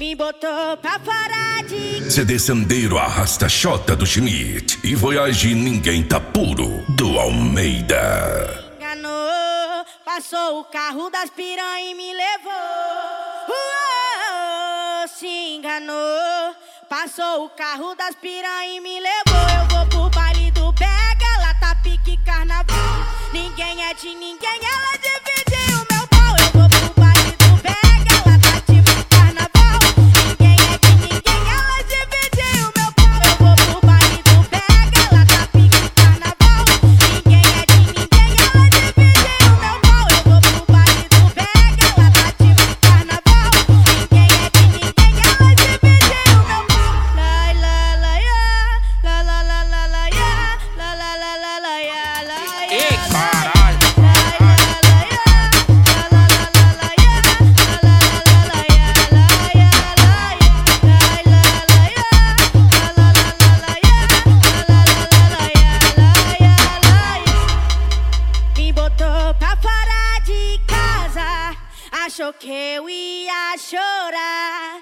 Me botou pra fora de... CD Sandeiro arrasta Xota do Schmidt e Voyage Ninguém Tá Puro do Almeida. Enganou, passou o carro das piranha e me levou. Se enganou, passou o carro das piranha e me levou. Eu vou pro baile do Bega, ela tá pique carnaval. Ninguém é de ninguém, ela divide o meu pau. Eu vou pro baile do Bega, ela tá tipo carnaval. Ninguém é de ninguém, ela divide o meu pau. Eu vou pro baile do Bega, ela tá pique carnaval. Ninguém é de ninguém, ela divide o meu pau. Eu vou pro baile do Bega, ela tá tipo carnaval. Ninguém é de ninguém, ela divide o meu pau. La la la ya, la la la la la ya, la la la la la ya, la ya. Ei, caralho! Me botou pra fora de casa, achou que eu ia chorar.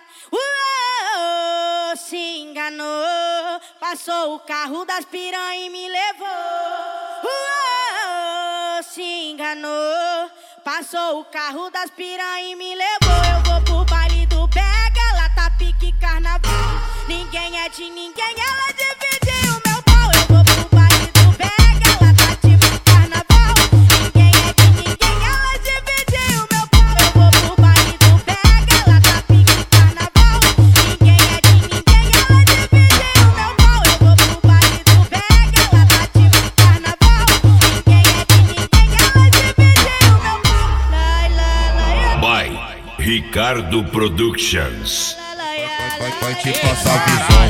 Se enganou, passou o carro das piranha e me levou. Se enganou, passou o carro das piranha e me levou. Eu vou pro baile do Bega, ela tá pique carnaval. Ninguém é de ninguém, ela divide o meu pau. Eu vou pro baile do Bega, ela tá tipo carnaval. Ninguém é de ninguém, ela divide o meu pau. Eu vou pro baile do Bega, ela tá pique carnaval. Ninguém é de ninguém, ela divide o meu pau. Eu vou pro baile do Bega, ela tá tipo carnaval. Ninguém é de ninguém, ela divide o meu pau. La la la ya. By Ricardo Productions. La la ya, Vai la te ya. passar a visão.